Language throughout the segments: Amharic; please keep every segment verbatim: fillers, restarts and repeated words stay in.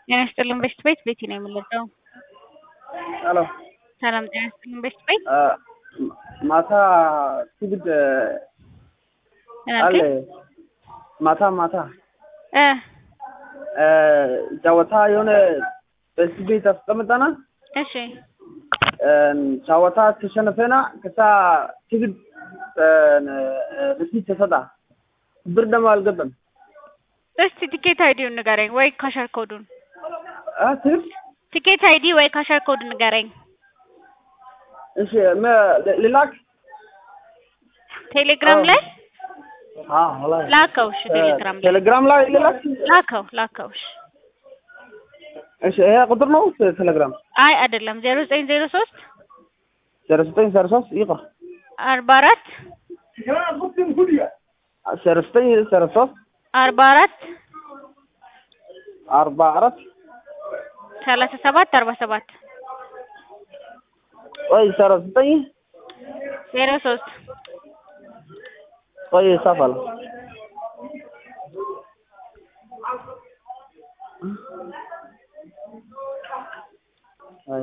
ጤና ይስጥልን በሽት ቤት ቤቲ ነው የምንለው። ሄሎ ሰላም ጤና ይስጥልን በሽት ቤት ማታ ትግድ አለ ማታ ማታ እ እ ጨዋታ የሆነ በዚህ ቤት አስቀምጠና እሺ ጨዋታ ተሸነፈና ከዛ ትግድ በዚህ ተሰጣ ብር ደግሞ አልገባም። እስቲ ቲኬት አይዲውን ንገረኝ ወይ ካሸር ኮዱን። አ ትግድ ቲኬት አይዲ ወይ ካሸር ኮድ ንገረኝ። እሺ ልላክ ቴሌግራም ላይ አዎ ወላሂ ላከው። እሺ ቴሌግራም ላይ ቴሌግራም ላይ ልላክ ላከው ላከው። እሺ እሺ ይሄ ቁጥር ነው ቴሌግራም? አይ አይደለም ዜሮ ዘጠኝ ዜሮ ሶስት ዜሮ ዘጠኝ ዜሮ ሶስት ይቅር አርባ አራት ዜሮ ዘጠኝ ዜሮ ሶስት አርባ አራት አርባ አራት ሰላሳ ሰባት አርባ ሰባት ወይ ዜሮ ዘጠኝ ዜሮ ሶስት ወይ ሰፋል አይ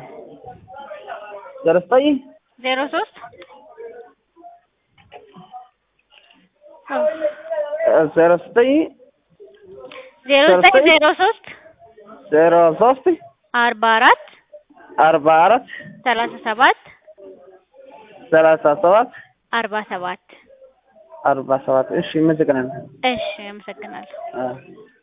ዜሮ ዘጠኝ ዜሮ ሶስት ዜሮ ዘጠኝ ዜሮ ዘጠኝ ዜሮ ሶስት ዜሮ ሶስት አርባ አራት አርባ አራት ሰላሳ ሰባት ሰላሳ ሰባት አርባ ሰባት አርባ ሰባት እሺ መዘገናል። እሺ አመሰግናለሁ።